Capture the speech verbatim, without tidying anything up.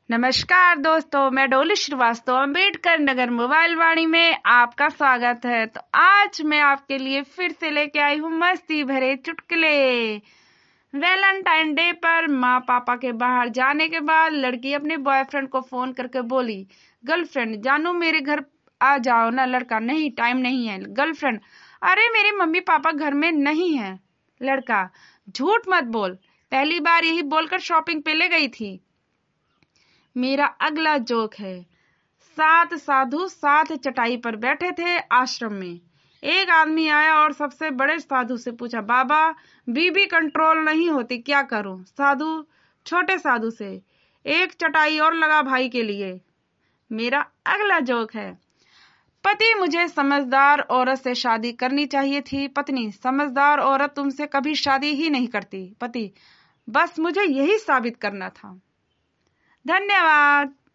नमस्कार दोस्तों, मैं डोली श्रीवास्तव अम्बेडकर नगर मोबाइल वाणी में आपका स्वागत है। तो आज मैं आपके लिए फिर से लेके आई हूँ मस्ती भरे चुटकुले। वैलेंटाइन डे पर माँ पापा के बाहर जाने के बाद लड़की अपने बॉयफ्रेंड को फोन करके बोली, गर्लफ्रेंड जानू मेरे घर आ जाओ ना। लड़का, नहीं टाइम नहीं है। गर्लफ्रेंड, अरे मेरे मम्मी पापा घर में नहीं है। लड़का, झूठ मत बोल, पहली बार यही बोलकर शॉपिंग पे ले गई थी। मेरा अगला जोक है। सात साधु सात चटाई पर बैठे थे आश्रम में। एक आदमी आया और सबसे बड़े साधु से पूछा, बाबा बीबी कंट्रोल नहीं होती, क्या करूं? साधु छोटे साधु से, एक चटाई और लगा भाई के लिए। मेरा अगला जोक है। पति, मुझे समझदार औरत से शादी करनी चाहिए थी। पत्नी, समझदार औरत तुमसे कभी शादी ही नहीं करती। पति, बस मुझे यही साबित करना था। धन्यवाद।